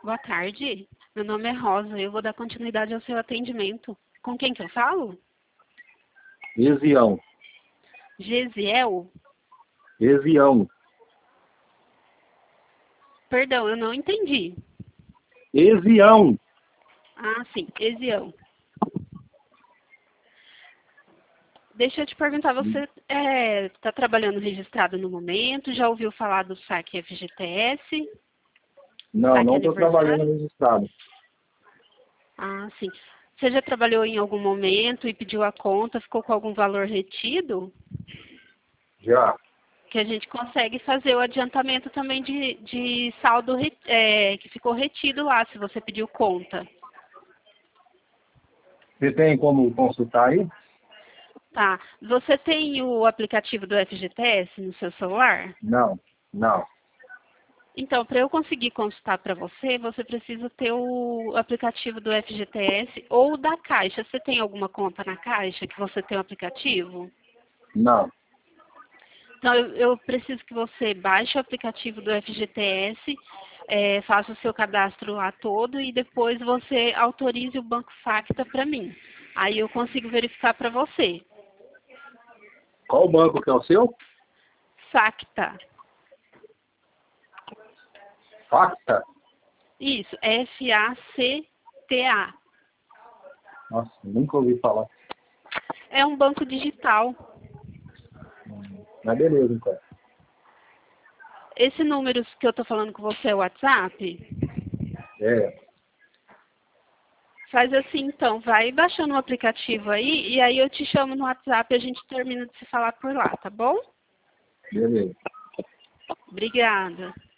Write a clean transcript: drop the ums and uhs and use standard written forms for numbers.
Boa tarde. Meu nome é Rosa. Eu vou dar continuidade ao seu atendimento. Com quem que eu falo? Ezião. Gesiel? Ezião. Perdão, eu não entendi. Ezião. Ah, sim, Ezião. Deixa eu te perguntar, você está trabalhando registrado no momento? Já ouviu falar do saque FGTS? Não, Saque não estou trabalhando aniversário? registrado. Ah, sim. Você já trabalhou em algum momento e pediu a conta, ficou com algum valor retido? Já. Que a gente consegue fazer o adiantamento também de saldo que ficou retido lá, se você pediu conta. Você tem como consultar aí? Tá. Você tem o aplicativo do FGTS no seu celular? Não, não. Então, para eu conseguir consultar para você, você precisa ter o aplicativo do FGTS ou da Caixa. Você tem alguma conta na Caixa que você tem o aplicativo? Não. Então, eu preciso que você baixe o aplicativo do FGTS, faça o seu cadastro lá todo e depois você autorize o Banco Facta para mim. Aí eu consigo verificar para você. Qual banco que é o seu? Facta. Facta? Isso, F-A-C-T-A. Nossa, nunca ouvi falar. É um banco digital. Mas beleza, então. Esse número que eu estou falando com você é o WhatsApp? É, Faz assim então, vai baixando o aplicativo aí e aí eu te chamo no WhatsApp e a gente termina de se falar por lá, tá bom? beleza. Obrigada.